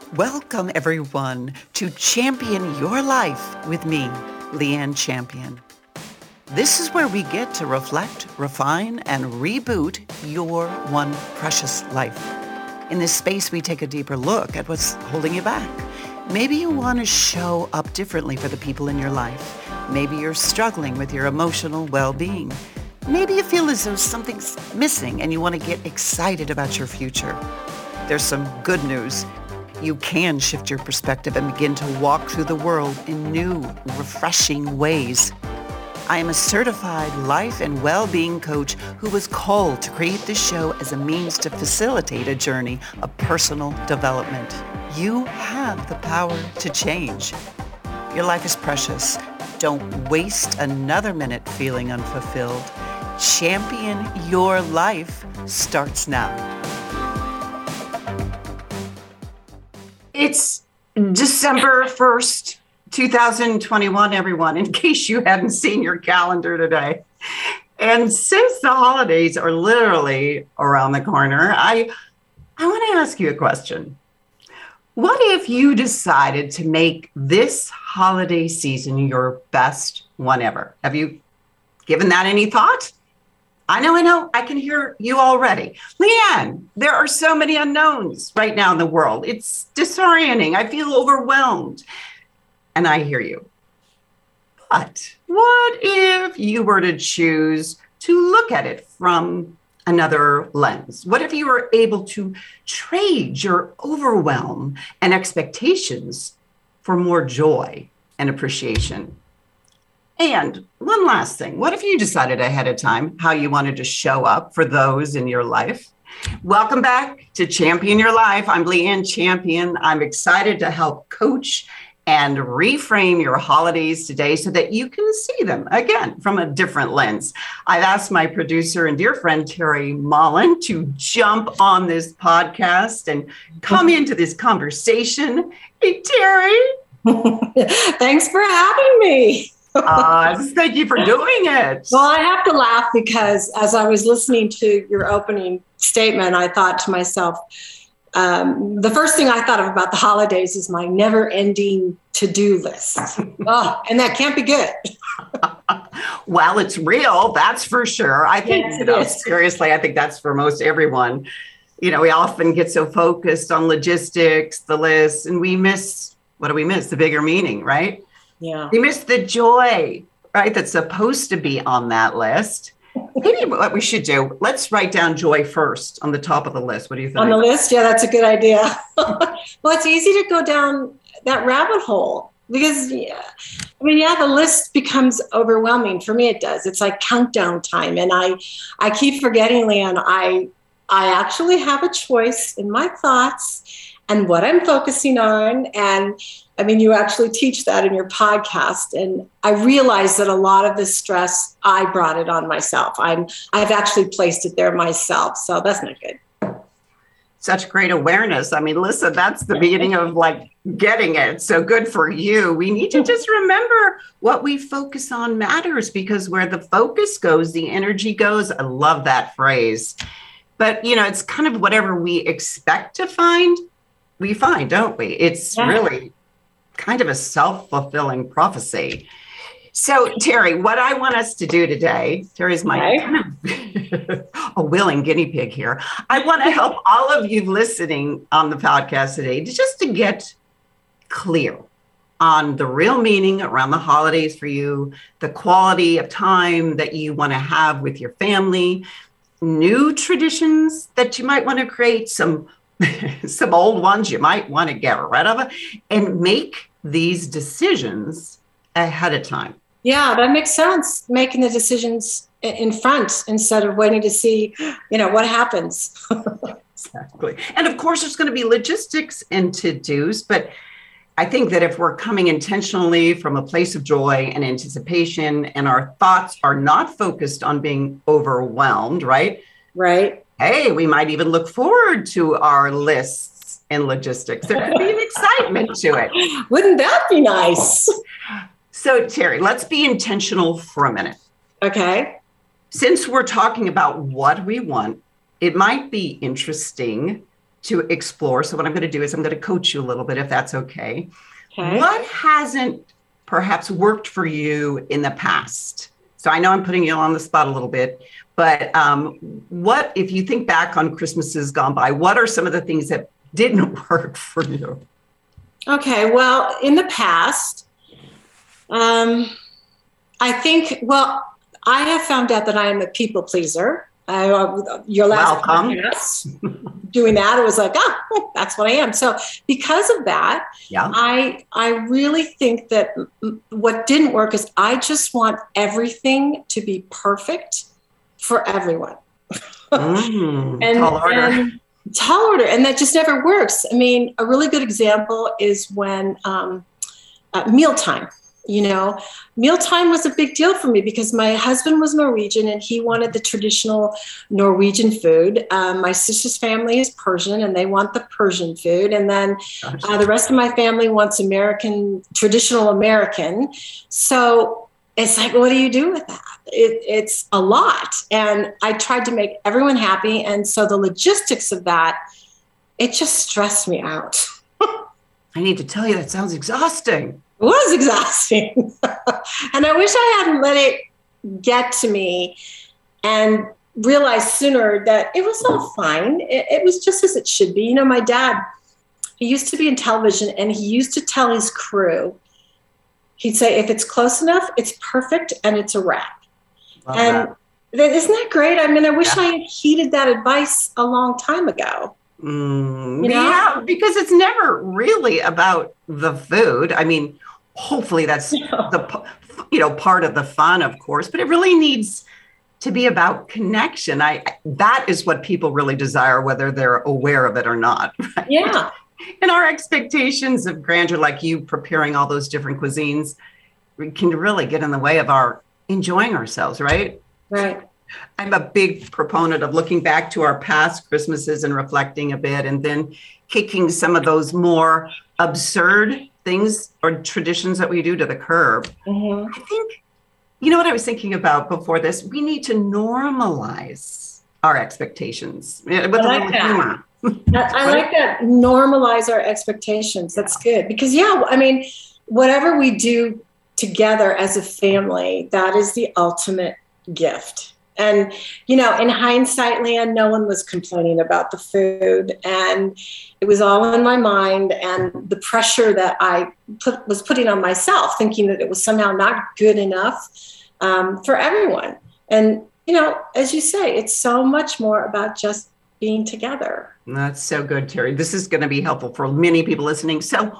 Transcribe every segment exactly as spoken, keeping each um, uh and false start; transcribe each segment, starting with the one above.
Welcome, everyone, to Champion Your Life with me, Leanne Champion. This is where we get to reflect, refine, and reboot your one precious life. In this space, we take a deeper look at what's holding you back. Maybe you want to show up differently for the people in your life. Maybe you're struggling with your emotional well-being. Maybe you feel as though something's missing and you want to get excited about your future. There's some good news. You can shift your perspective and begin to walk through the world in new, refreshing ways. I am a certified life and well-being coach who was called to create this show as a means to facilitate a journey of personal development. You have the power to change. Your life is precious. Don't waste another minute feeling unfulfilled. Champion Your Life starts now. It's December first, two thousand twenty-one, everyone, in case you hadn't seen your calendar today. And since the holidays are literally around the corner, I, I want to ask you a question. What if you decided to make this holiday season your best one ever? Have you given that any thought? I know, I know, I can hear you already. Leanne, there are so many unknowns right now in the world. It's disorienting. I feel overwhelmed. And I hear you. But what if you were to choose to look at it from another lens? What if you were able to trade your overwhelm and expectations for more joy and appreciation? And one last thing, what if you decided ahead of time how you wanted to show up for those in your life? Welcome back to Champion Your Life. I'm Leanne Champion. I'm excited to help coach and reframe your holidays today so that you can see them again from a different lens. I've asked my producer and dear friend, Terry Mullen, to jump on this podcast and come into this conversation. Hey, Terry. Thanks for having me. uh, thank you for doing it. Well, I have to laugh because as I was listening to your opening statement, I thought to myself, um, the first thing I thought of about the holidays is my never-ending to-do list. Oh, and that can't be good. Well, it's real, that's for sure. I think, Yes, you know, it is. seriously, I think that's for most everyone. You know, we often get so focused on logistics, the list, and we miss, what do we miss? The bigger meaning, right? Yeah. We miss the joy, right? That's supposed to be on that list. Maybe what we should do, let's write down joy first on the top of the list. What do you think? On the list? Yeah, that's a good idea. Well, it's easy to go down that rabbit hole because, yeah, I mean, yeah, the list becomes overwhelming. For me, it does. It's like countdown time. And I, I keep forgetting, Leanne, I, I actually have a choice in my thoughts and what I'm focusing on. And I mean, you actually teach that in your podcast. And I realize that a lot of the stress, I brought it on myself. I'm, I've actually placed it there myself. So that's not good. Such great awareness. I mean, listen, that's the beginning of like getting it. So good for you. We need to just remember what we focus on matters because where the focus goes, the energy goes. I love that phrase. But, you know, it's kind of whatever we expect to find, we find, don't we? It's yeah. really kind of a self-fulfilling prophecy. So, Terry, what I want us to do today, Terry's my okay. kind of a willing guinea pig here. I want to help all of you listening on the podcast today to just to get clear on the real meaning around the holidays for you, the quality of time that you want to have with your family, new traditions that you might want to create, some some old ones you might want to get rid of, and make these decisions ahead of time. Yeah, that makes sense. Making the decisions in front instead of waiting to see, you know, what happens. Exactly. And of course, there's going to be logistics and to-dos, but I think that if we're coming intentionally from a place of joy and anticipation, and our thoughts are not focused on being overwhelmed, right? Right. Hey, we might even look forward to our lists and logistics. There could be an excitement to it. Wouldn't that be nice? So, Terry, let's be intentional for a minute. Okay. Since we're talking about what we want, it might be interesting to explore. So what I'm going to do is I'm going to coach you a little bit, if that's okay. Okay. What hasn't perhaps worked for you in the past? So I know I'm putting you on the spot a little bit, but um, what, if you think back on Christmases gone by, what are some of the things that didn't work for you? Okay, well, in the past, um, I think, well, I have found out that I am a people pleaser. I, uh, your last Welcome. podcast, doing that, it was like, oh, that's what I am. So because of that, Yeah. I I really think that what didn't work is I just want everything to be perfect for everyone. Mm, and, tall order. and tall order, and that just never works. I mean, a really good example is when um, uh, mealtime. You know, mealtime was a big deal for me because my husband was Norwegian and he wanted the traditional Norwegian food. Um, my sister's family is Persian and they want the Persian food. And then uh, the rest of my family wants American, traditional American. So it's like, what do you do with that? It, it's a lot. And I tried to make everyone happy. And so the logistics of that, it just stressed me out. I need to tell you, that sounds exhausting. It was exhausting. And I wish I hadn't let it get to me and realized sooner that it was all fine. It, it was just as it should be. You know, my dad, he used to be in television and he used to tell his crew, he'd say, if it's close enough, it's perfect and it's a wrap. Love and that. that, isn't that great? I mean, I wish Yeah. I had heeded that advice a long time ago. Mm, You know? Yeah, because it's never really about the food. I mean, hopefully that's Yeah. the, you know, part of the fun, of course, but it really needs to be about connection. I that is what people really desire, whether they're aware of it or not. Right? Yeah. And our expectations of grandeur, like you preparing all those different cuisines, can really get in the way of our enjoying ourselves, right? Right. I'm a big proponent of looking back to our past Christmases and reflecting a bit, and then kicking some of those more absurd things or traditions that we do to the curb. Mm-hmm. I think, you know what I was thinking about before this? We need to normalize our expectations with I a like little that. humor. I, I like that. Normalize our expectations. That's good because, yeah, I mean, whatever we do together as a family, that is the ultimate gift. And, you know, in hindsight land, no one was complaining about the food and it was all in my mind and the pressure that I put, was putting on myself, thinking that it was somehow not good enough um, for everyone. And, you know, as you say, it's so much more about just being together. That's so good, Terry. This is going to be helpful for many people listening. So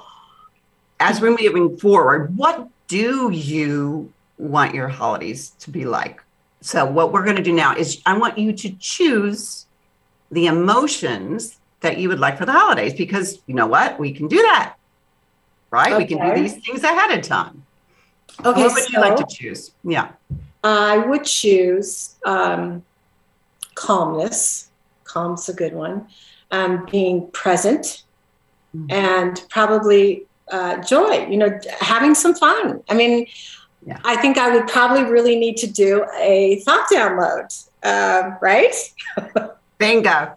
as we're moving forward, what do you want your holidays to be like? So what we're going to do now is I want you to choose the emotions that you would like for the holidays, because you know what? We can do that, right? Okay. We can do these things ahead of time. Okay, What would so you like to choose? Yeah. I would choose um, calmness. Calm's a good one. Um, being present Mhm. and probably uh, joy, you know, having some fun. I mean, Yeah. I think I would probably really need to do a thought download, uh, right? Bingo.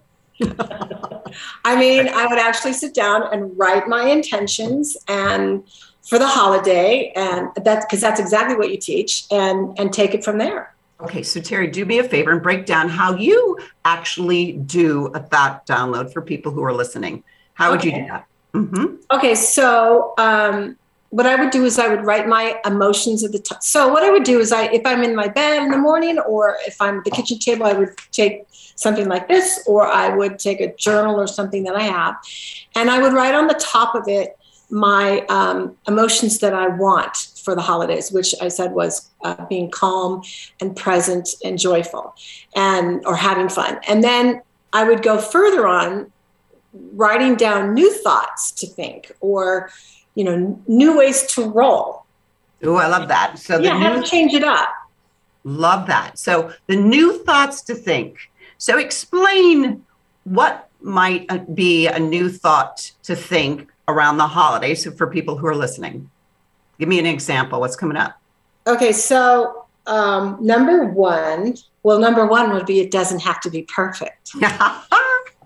I mean, I would actually sit down and write my intentions and for the holiday, and that's because that's exactly what you teach, and and take it from there. Okay, so Terry, do me a favor and break down how you actually do a thought download for people who are listening. How would you Okay. do that? Mm-hmm. Okay, so um, what I would do is I would write my emotions at the top. So what I would do is I, if I'm in my bed in the morning, or if I'm at the kitchen table, I would take something like this, or I would take a journal or something that I have, and I would write on the top of it my um, emotions that I want for the holidays, which I said was uh, being calm and present and joyful, and or having fun. And then I would go further on, writing down new thoughts to think, or you know, new ways to roll. Oh, I love that. So the Yeah, how new, to change it up. love that. So the new thoughts to think. So explain what might uh, be a new thought to think around the holidays. So for people who are listening, give me an example. What's coming up? Okay, so um, number one, well, number one would be it doesn't have to be perfect. Yeah,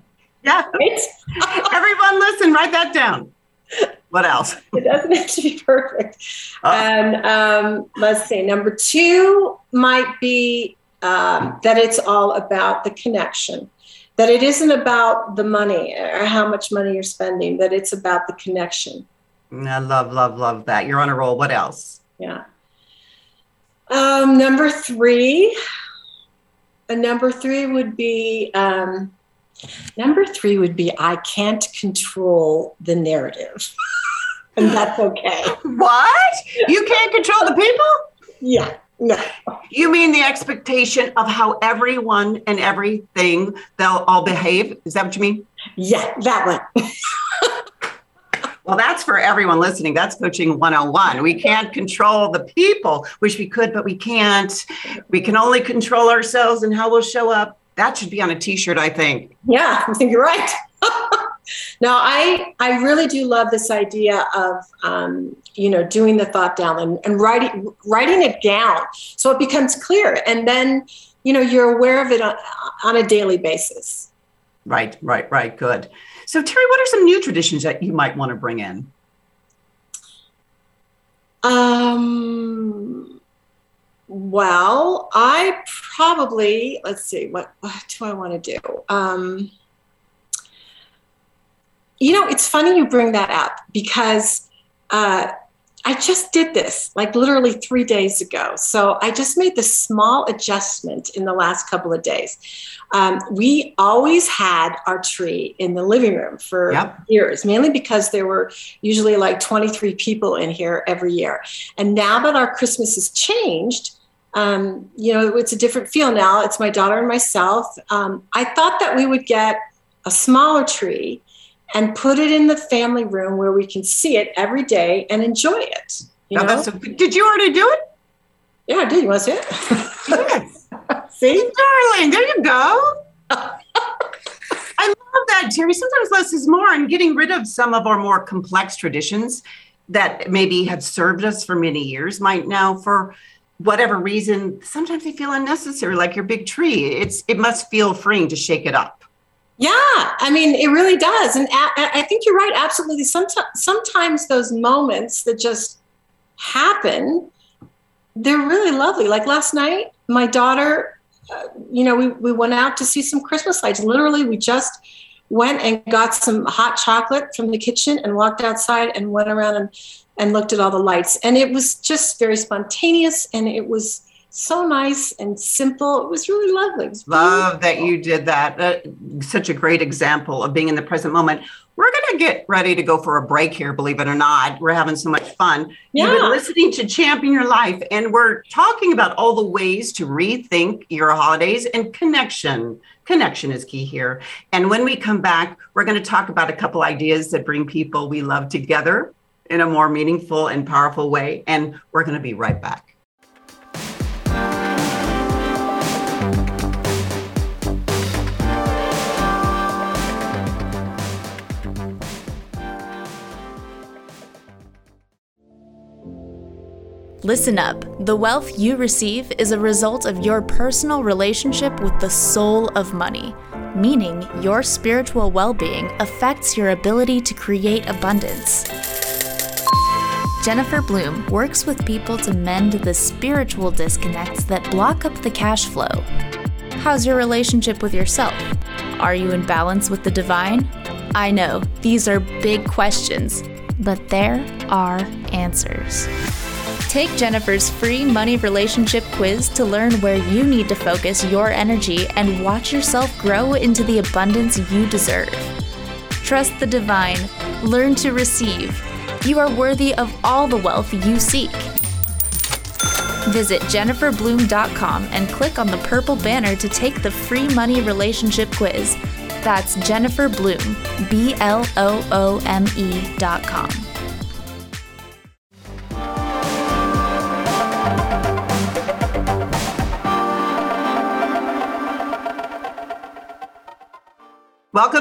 Yeah. Right? Everyone listen, write that down. What else? It doesn't have to be perfect. Oh. And um, let's see, number two might be um, that it's all about the connection, that it isn't about the money or how much money you're spending, that it's about the connection. I love, love, love that. You're on a roll. What else? Yeah. Um, number three, uh, number three would be, um, number three would be, I can't control the narrative. And that's okay. What? You can't control the people? Yeah. No. You mean the expectation of how everyone and everything, they'll all behave? Is that what you mean? Yeah, that one. Well, that's for everyone listening. That's coaching one oh one. We can't control the people. Wish we could, but we can't. We can only control ourselves and how we'll show up. That should be on a t-shirt, I think. Yeah, I think you're right. No, I I really do love this idea of um, you know, doing the thought down and, and writing writing it down so it becomes clear, and then you know you're aware of it on, on a daily basis. Right, right, right. Good. So Terry, what are some new traditions that you might want to bring in? Um. Well, I probably let's see what what do I want to do. Um. You know, it's funny you bring that up because uh, I just did this like literally three days ago. So I just made this small adjustment in the last couple of days. Um, we always had our tree in the living room for yep. years, mainly because there were usually like twenty-three people in here every year. And now that our Christmas has changed, um, you know, it's a different feel now. It's my daughter and myself. Um, I thought that we would get a smaller tree and put it in the family room where we can see it every day and enjoy it. You now know? That's a, did you already do it? Yeah, I did. You want to see it? Yes. See? Darling, there you go. I love that, Terry. Sometimes less is more, and getting rid of some of our more complex traditions that maybe have served us for many years might now, for whatever reason, sometimes they feel unnecessary, like your big tree. It's It must feel freeing to shake it up. Yeah, I mean, it really does. And a- I think you're right. Absolutely. Sometimes, sometimes those moments that just happen, they're really lovely. Like last night, my daughter, uh, you know, we, we went out to see some Christmas lights. Literally, we just went and got some hot chocolate from the kitchen and walked outside and went around and, and looked at all the lights. And it was just very spontaneous, and it was so nice and simple. It was really lovely. Was Love that you did that. Uh, such a great example of being in the present moment. We're going to get ready to go for a break here, believe it or not. We're having so much fun. Yeah. You've been listening to Champion Your Life, and we're talking about all the ways to rethink your holidays, and connection. Connection is key here. And when we come back, we're going to talk about a couple ideas that bring people we love together in a more meaningful and powerful way. And we're going to be right back. Listen up. The wealth you receive is a result of your personal relationship with the soul of money, meaning your spiritual well-being affects your ability to create abundance. Jennifer Bloom works with people to mend the spiritual disconnects that block up the cash flow. How's your relationship with yourself? Are you in balance with the divine? I know, these are big questions, but there are answers. Take Jennifer's free money relationship quiz to learn where you need to focus your energy and watch yourself grow into the abundance you deserve. Trust the divine. Learn to receive. You are worthy of all the wealth you seek. Visit jennifer bloom dot com and click on the purple banner to take the free money relationship quiz. That's Jennifer Bloom, B L O O M E dot com. Welcome back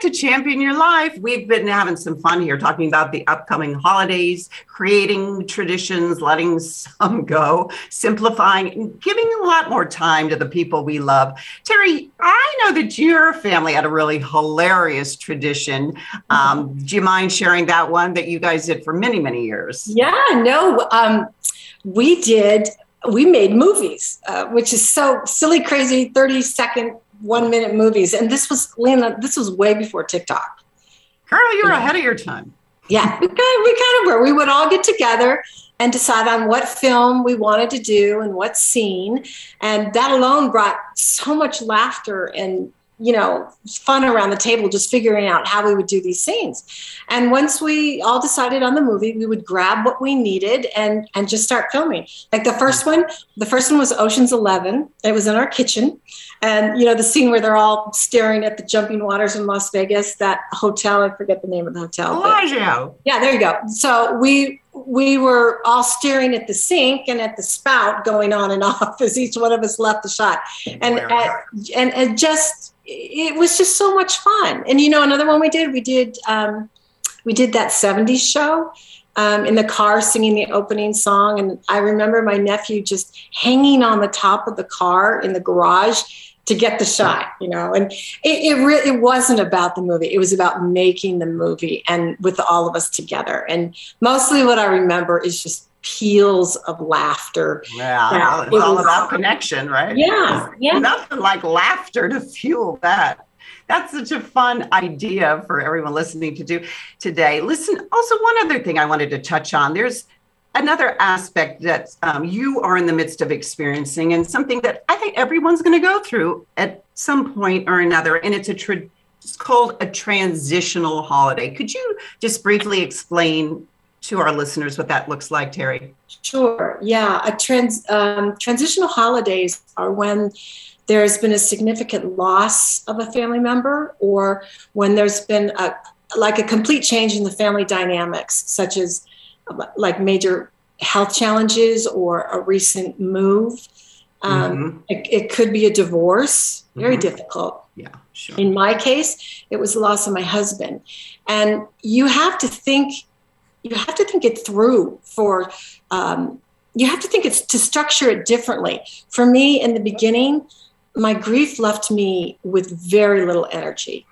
to Champion Your Life. We've been having some fun here talking about the upcoming holidays, creating traditions, letting some go, simplifying, and giving a lot more time to the people we love. Terry, I know that your family had a really hilarious tradition. Um, do you mind sharing that one that you guys did for many, many years? Yeah, no, um, we did. We made movies, uh, which is so silly, crazy, thirty second, one minute movies. And this was, Lena, this was way before TikTok. Girl, you were Yeah. ahead of your time. Yeah, we kind, of, we kind of were. We would all get together and decide on what film we wanted to do and what scene. And that alone brought so much laughter and, you know, fun around the table, just figuring out how we would do these scenes. And once we all decided on the movie, we would grab what we needed and, and just start filming. Like the first one, the first one was Ocean's Eleven. It was in our kitchen. And, you know, the scene where they're all staring at the jumping waters in Las Vegas, that hotel, I forget the name of the hotel. but- Bellagio. yeah, there you go. So we we were all staring at the sink and at the spout going on and off as each one of us left the shot. And at, and, and just, it was just so much fun. And, you know, another one we did, we did, um, we did that seventies show um, in the car singing the opening song. And I remember my nephew just hanging on the top of the car in the garage to get the shot, you know, and it it, re- it wasn't about the movie. It was about making the movie and with all of us together. And mostly what I remember is just peals of laughter. Yeah, Yeah, well, it's it all was- about connection, right? Yeah, yeah. Nothing like laughter to fuel that. That's such a fun idea for everyone listening to do today. Listen, also one other thing I wanted to touch on. There's another aspect that um, you are in the midst of experiencing, and something that I think everyone's going to go through at some point or another, and it's a tra- it's called a transitional holiday. Could you just briefly explain to our listeners what that looks like, Terry? Sure. Yeah. A trans um, transitional holidays are when there's been a significant loss of a family member, or when there's been a like a complete change in the family dynamics, such as like major health challenges or a recent move. Um, Mhm. it, it could be a divorce, very Mhm. difficult. Yeah, sure. In my case, it was the loss of my husband. And you have to think, you have to think it through for, um, you have to think it's to structure it differently. For me, in the beginning, my grief left me with very little energy.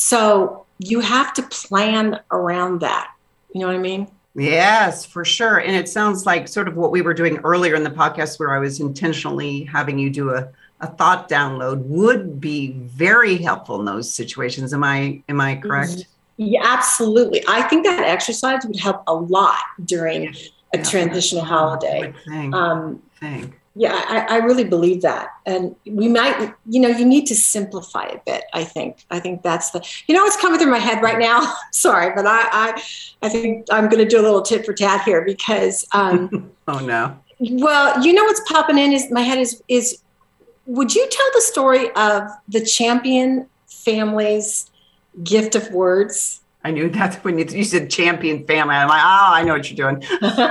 So you have to plan around that. You know what I mean? Yes, for sure. And it sounds like sort of what we were doing earlier in the podcast, where I was intentionally having you do a, a thought download, would be very helpful in those situations. Am I am I correct? Yeah, absolutely. I think that exercise would help a lot during a Yeah. transitional holiday. Good thing. Um, thing. yeah, I, I really believe that. And we might, you know, you need to simplify a bit, I think. I think that's the, you know, what's coming through my head right now? Sorry, but I, I, I think I'm going to do a little tit for tat here because, um, Oh no. well, you know, what's popping in is my head is, is, would you tell the story of the Champion family's gift of words? I knew that's when you, you said champion family. I'm like, oh, I know what you're doing.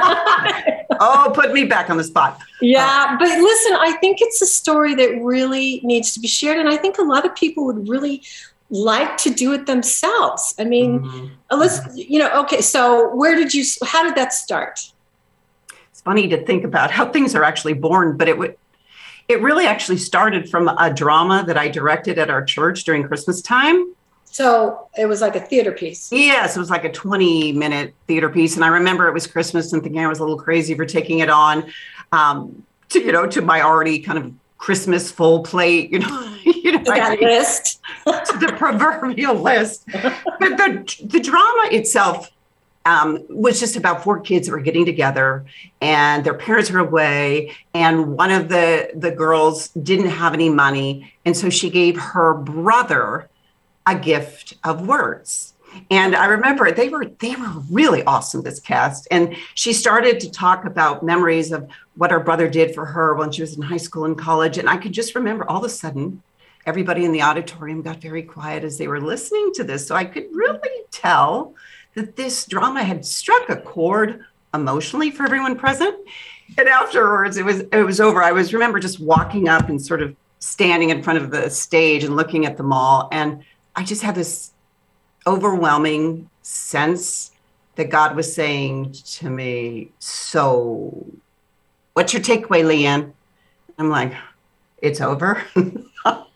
Oh, put me back on the spot. Yeah, but listen, I think it's a story that really needs to be shared. And I think a lot of people would really like to do it themselves. I mean, Mhm. let's, you know, okay, so where did you, how did that start? It's funny to think about how things are actually born, but it would, it really actually started from a drama that I directed at our church during Christmas time. So it was like a theater piece. Yes, it was like a twenty minute theater piece. And I remember it was Christmas and thinking I was a little crazy for taking it on um, to, you know, to my already kind of Christmas full plate, you know, you know, That I- list. to the proverbial list. But the, the drama itself um, was just about four kids that were getting together and their parents were away. And one of the, the girls didn't have any money. And so she gave her brother a gift of words. And I remember they were they were really awesome, this cast. And she started to talk about memories of what her brother did for her when she was in high school and college. And I could just remember all of a sudden, everybody in the auditorium got very quiet as they were listening to this. So I could really tell that this drama had struck a chord emotionally for everyone present. And afterwards, it was it was over. I was remember just walking up and sort of standing in front of the stage and looking at them all. And I just had this overwhelming sense that God was saying to me, so what's your takeaway, Leanne? I'm like, it's over. Wow.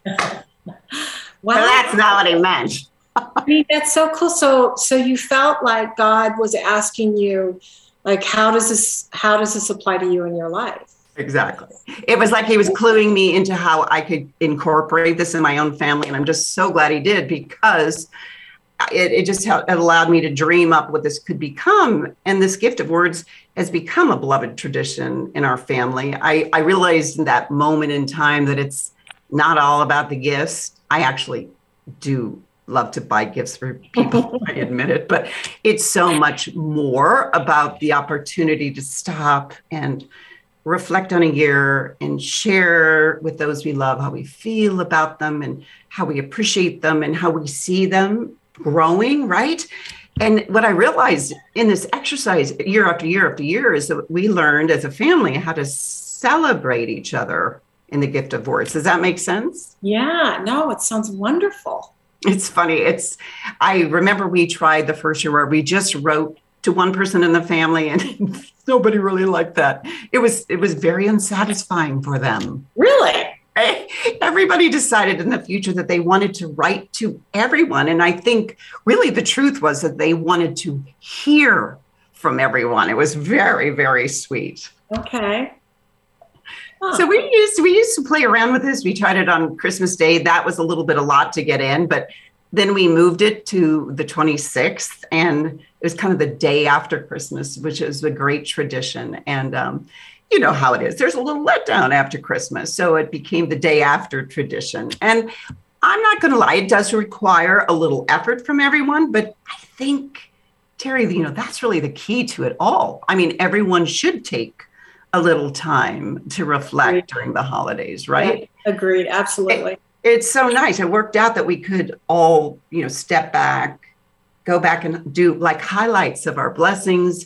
But that's not what he meant. I mean, that's so cool. So, so you felt like God was asking you, like, how does this, how does this apply to you in your life? Exactly. It was like he was cluing me into how I could incorporate this in my own family. And I'm just so glad he did, because it, it just it allowed me to dream up what this could become. And this gift of words has become a beloved tradition in our family. I, I realized in that moment in time that it's not all about the gifts. I actually do love to buy gifts for people, I admit it, but it's so much more about the opportunity to stop and reflect on a year and share with those we love how we feel about them and how we appreciate them and how we see them growing, right? And what I realized in this exercise year after year after year is that we learned as a family how to celebrate each other in the gift of words. Does that make sense? Yeah, no, it sounds wonderful. It's funny. It's, I remember we tried the first year where we just wrote to one person in the family and nobody really liked that. It was, it was very unsatisfying for them. Really? Everybody decided in the future that they wanted to write to everyone. And I think really the truth was that they wanted to hear from everyone. It was very, very sweet. Okay. Huh. So we used we used to play around with this. We tried it on Christmas Day. That was a little bit a lot to get in, but then we moved it to the twenty-sixth, and it was kind of the day after Christmas, which is a great tradition. And um, you know how it is. There's a little letdown after Christmas, so it became the day after tradition. And I'm not going to lie, it does require a little effort from everyone, but I think, Terry, you know, that's really the key to it all. I mean, everyone should take a little time to reflect Agreed. During the holidays, right? Yeah, agreed. Absolutely. It, it's so nice. It worked out that we could all, you know, step back, go back and do like highlights of our blessings,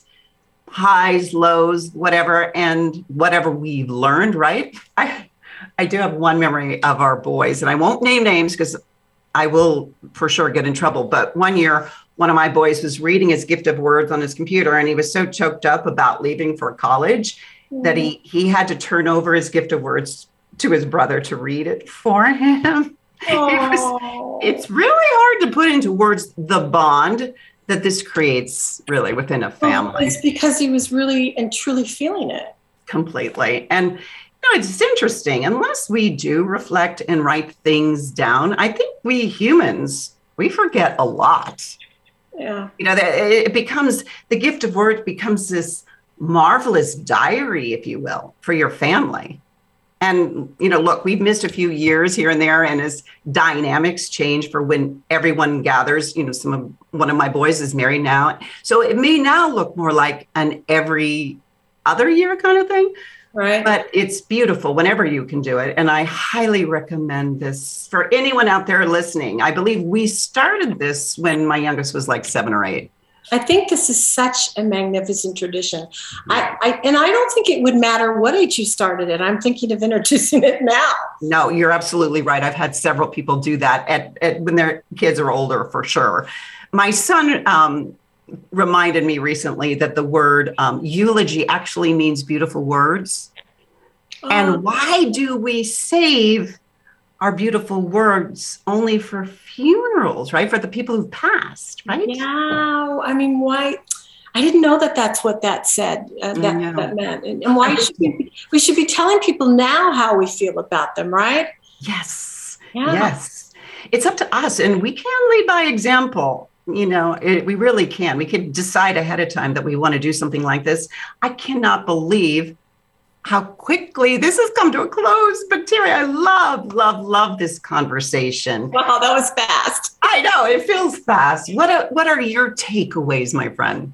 highs, lows, whatever, and whatever we've learned, right? I, I do have one memory of our boys, and I won't name names because I will for sure get in trouble. But one year, one of my boys was reading his gift of words on his computer, and he was so choked up about leaving for college that he, he had to turn over his gift of words to his brother to read it for him. It was, it's really hard to put into words the bond that this creates really within a family. Well, it's because he was really and truly feeling it. Completely. And you know, it's interesting. Unless we do reflect and write things down, I think we humans, we forget a lot. Yeah. You know, that it becomes, the gift of words becomes this marvelous diary, if you will, for your family. And, you know, look, we've missed a few years here and there, and as dynamics change for when everyone gathers, you know, some of one of my boys is married now. So it may now look more like an every other year kind of thing. Right. But it's beautiful whenever you can do it. And I highly recommend this for anyone out there listening. I believe we started this when my youngest was like seven or eight. I think this is such a magnificent tradition. I, I and I don't think it would matter what age you started it. I'm thinking of introducing it now. No, you're absolutely right. I've had several people do that at, at when their kids are older, for sure. My son um, reminded me recently that the word um, eulogy actually means beautiful words. Oh. And why do we save our beautiful words only for funerals, right? For the people who've passed, right? Yeah. I mean, why? I didn't know that that's what that said, uh, that, that meant. And, and why should we, we should be telling people now how we feel about them, right? Yes. Yeah. Yes. It's up to us, and we can lead by example. You know, it, we really can. We can decide ahead of time that we want to do something like this. I cannot believe how quickly this has come to a close. But Terry, I love, love, love this conversation. Wow, that was fast. I know, it feels fast. What are, what are your takeaways, my friend?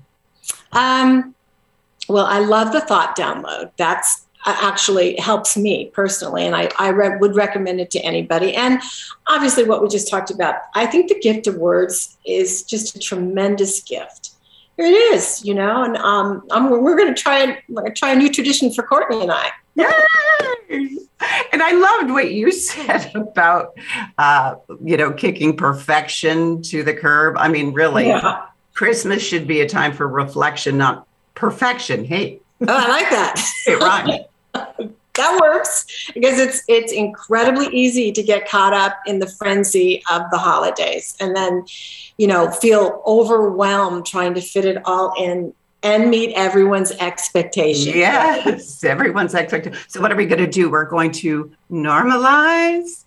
Um, well, I love the thought download. That's uh, actually helps me personally, and I, I re- would recommend it to anybody. And obviously what we just talked about, I think the gift of words is just a tremendous gift. It is, you know, and um, I'm, we're going to try and try a new tradition for Courtney and I. Yay! And I loved what you said about, uh, you know, kicking perfection to the curb. I mean, really, yeah. Christmas should be a time for reflection, not perfection. Hey. Oh, I like that. It rhymes. That works because it's it's incredibly easy to get caught up in the frenzy of the holidays and then, you know, feel overwhelmed trying to fit it all in and meet everyone's expectations. Yes, everyone's expectation. So what are we going to do? We're going to normalize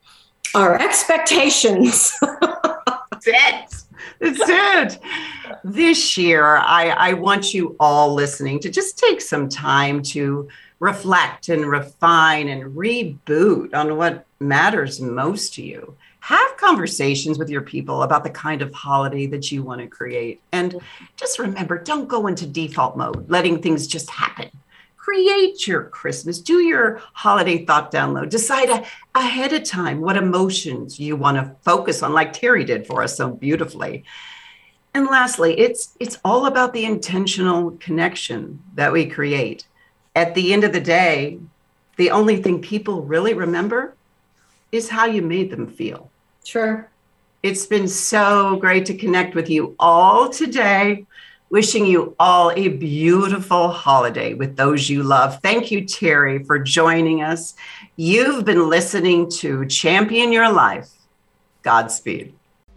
our expectations. That's it. That's it. This year, I, I want you all listening to just take some time to reflect and refine and reboot on what matters most to you. Have conversations with your people about the kind of holiday that you want to create. And just remember, don't go into default mode, letting things just happen. Create your Christmas. Do your holiday thought download. Decide a, ahead of time what emotions you want to focus on, like Terry did for us so beautifully. And lastly, it's it's all about the intentional connection that we create. At the end of the day, the only thing people really remember is how you made them feel. Sure. It's been so great to connect with you all today. Wishing you all a beautiful holiday with those you love. Thank you, Terry, for joining us. You've been listening to Champion Your Life. Godspeed.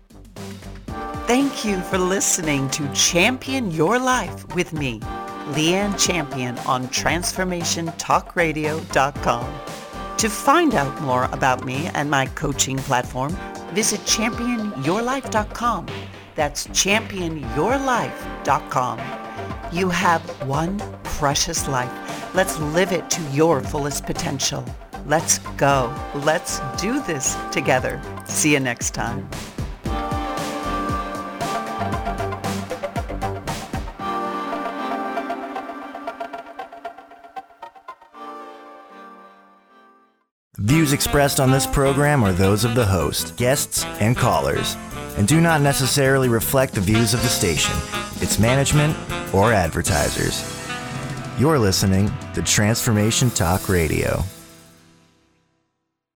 Thank you for listening to Champion Your Life with me, Leanne Champion, on transformation talk radio dot com. To find out more about me and my coaching platform, visit champion your life dot com. That's champion your life dot com. You have one precious life. Let's live it to your fullest potential. Let's go. Let's do this together. See you next time. Views expressed on this program are those of the host, guests, and callers, and do not necessarily reflect the views of the station, its management, or advertisers. You're listening to Transformation Talk Radio.